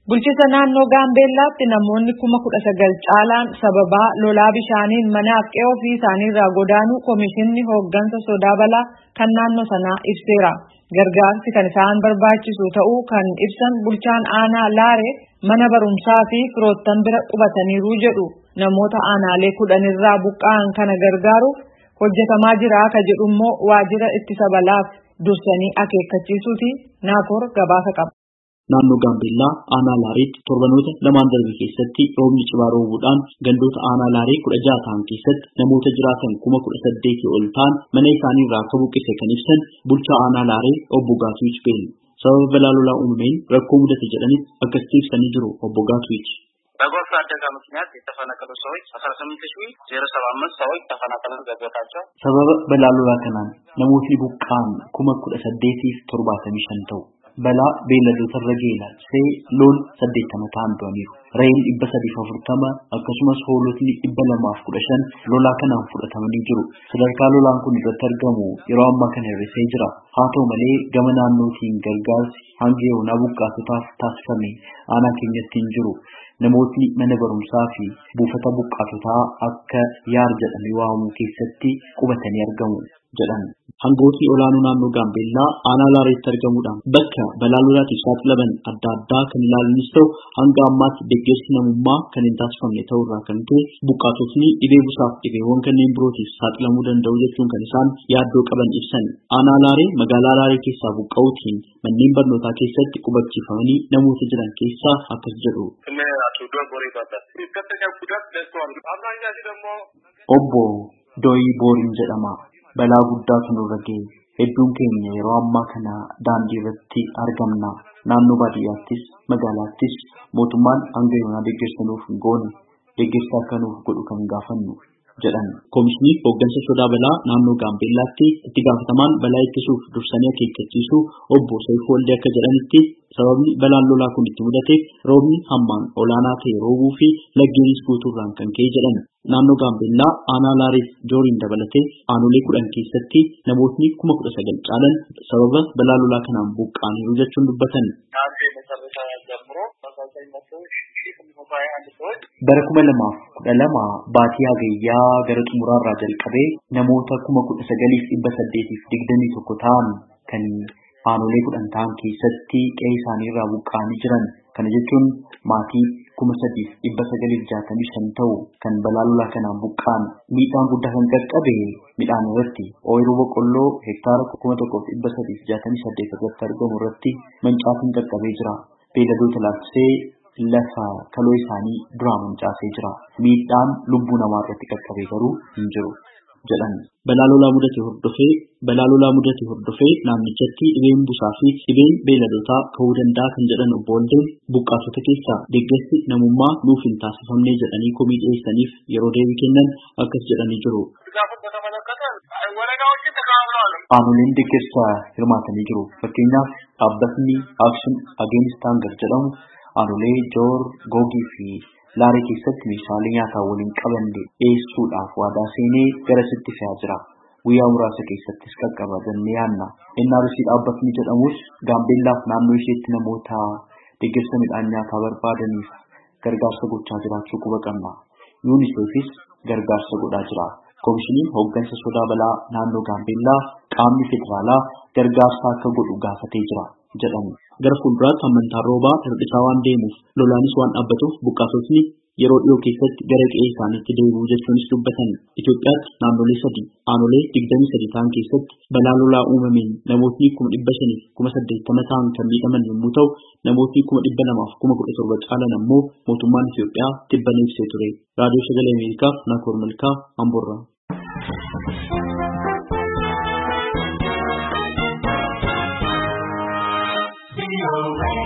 Bulchiinsa naannoo Gaambeellaatti namoonni 19,000 caalaan sababa lolaa bishaaniin manaaf qe'ee ofii isaaniirraa godaanuu Komishinni Hooggansa Sodaa Balaa kan naannoo sanaa ibseera. Gargaarsi kan isaan barbaachisu ta'uu kan ibsan bulchaan aanaa Laaree mana barumsaa fi firoottan bira qubataniiru jedhu. Namoota aanaalee 10 irraa buqqa'an kana gargaaruuf hojjetamaa jira akka jedhu immoo waajjira ittisa balaaf dursanii akeekkachiisuuti. Naakoor gabaasa qaba. Naannoo Gaambeellaa aanaa Laareetti torbanoota lamaan darbe keessatti roobni cimaa roobuudhaan gandoota aanaa Laaree 16 ta'an keessatti namoota jiraatan 18,000 ol ta'an mana isaaniirraa akka buqqise kan ibsan bulchaa aanaa Laaree obbo Gaatwiich Beelu. Sababa balaa lolaa uumameen rakkoo mudate jedhanitti akkasitti ibsanii jiru obbo Gaatwiich. በጎርፍ አደጋ ምክንያት የተፈናቀሉ ሰዎች 18,075 ሰዎች ተፈናቅለው ገበታቸው ሰበበ balaa lolaa kanaan namootni buqqa'an 18,075 ta'u. Balaa beelladoota irra geela see loon 80 ta'an du'aniiru. Re'een 340 akkasumas hoolotni 215 lolaa kanaan fudhatamanii jiru. Sadarkaa lolaan kun irratti argamu yeroo ammaa kana hir'isee jira. Haa ta'u malee gama naannootiin gargaarsi hanga yoonaa buqqaatotaaf taasifame aanaa keenyatti hin jiru. Namootni mana barumsaa fi buufata buqqaatotaa akka yaar jedhamee waamamu keessatti qubatanii argamu jedhan. Hangootni olaanoo naannoo Gaambeellaa aanaa Laareetti argamuudhaan bakka balaa lolaatiif saaxilaman adda addaa kan ilaalanis ta'u hanga ammaatti deeggarsi namummaa kan hin taasifamne ta'urraa kan ka'e buqqaatotni dhibee busaaf dhibeewwan kanneen birootiif saaxilamuu danda'u jechuun kan isaan yaaddoo qaban ibsan. Aanaa Laaree magaalaa Laaree keessaa buqqa'uutiin manneen barnootaa keessatti qubachiifamanii namoota jiran keessaa akkas jedhu. Obbo Dooyii Booriin jedhama. Balaa guddaatu nurra ga'e. Hedduun keenya yeroo ammaa kana daandii irratti argamna. Naannoo baadiyyaattis magaalaattis mootummaan hanga yoonaa deeggarsa nuuf hin goone. Deeggarsa akka nuuf godhu kan gaafannu jedhan. Komishinni Hooggansa Sodaa Balaa naannoo Gaambeellaatti itti gaafatamaan balaa ittisuuf dursanii akeekkachiisuu obbo Saifuu Waldee akka jedhanitti sababni balaan lolaa kun itti mudateef roobni hammaan olaanaa ta'e roobuu fi laggeenis guutuurraan kan ka'e jedhan. Naannoo Gaambeellaa aanaa Laareef Jooriin dabalatee aanolee 10 keessatti namootni 19,000 caalan sababa balaa lolaa kanaan buqqa'aniiru jechuun dubbatan. Bara 2012 baatii hagayyaa gara xumuraarraa jalqabee namoota 19,821 ta'an kan aanolee 10 ta'an keessatti qe'ee isaaniirraa buqqa'anii jiran. Kana jechuun maatii 3,965 ta'u kan balaa lolaa kanaan buqqa'an. Miidhaan guddaa kan qaqqabe midhaan irratti ooyiruu boqqolloo hektaara 1,368 irratti argamu irratti mancaatiin qaqqabee jira. Beelladoota laalchisee lafa kaloo isaanii duraa mancaasee jira. Miidhaan lubbuu namaa irratti qaqqabee garuu hin jiru jedhan. Balaa lolaa mudate hordofee naannichatti dhibeen busaa fi dhibeen beelladoota ka'uu danda'a kan jedhan obbo Waldeen buqqaatota keessaa deeggarsi namummaa nuuf hin taasifamne jedhanii komii dhiyeessaniif yeroo deebii kennan akkas jedhanii jiru. Aanoleen deeggarsa hirmaatanii jiru. Fakkeenyaaf dhaabbatni Action Against Hunger jedhamu aanolee Joor, Googii fi Laaree keessatti meeshaalee nyaataa waliin qabanne dhiyeessuudhaaf waadaa seenee garasitti fe'aa jira. Guyyaa muraasa keessattis qaqqaba jennee yaadna. NRC dhaabbatni jedhamus Gaambeellaaf naannoo isheetti namoota deeggarsa midhaan nyaataa barbaadaniif gargaarsa gochaa jiraachuu quba qabna. UNICEFis gargaarsa godhaa jira. Komishiniin Hooggansa Sodaa Balaa naannoo Gaambeellaa qaamni federaalaa gargaarsa akka godhu gaafatee jira jedhan. Gara fuulduraatti amantaan roobaa hir'isaa waan deemuuf lolaanis waan dhaabbatuuf buqqaatotni yeroo dhiyoo keessatti gara qe'ee isaaniitti deebi'u jechuunis dubbatan. Itoophiyaatti naannolee 3 aanolee 23 ta'an keessatti balaa lolaa uumameen namootni 580,080 ta'an kan miidhaman yommuu ta'u namootni 200,017 caalan ammoo mootummaan Itoophiyaa tibbana ibsee ture. Raadiyoo Sagalee Ameerikaaf Naakoor Malkaa Amboorraa.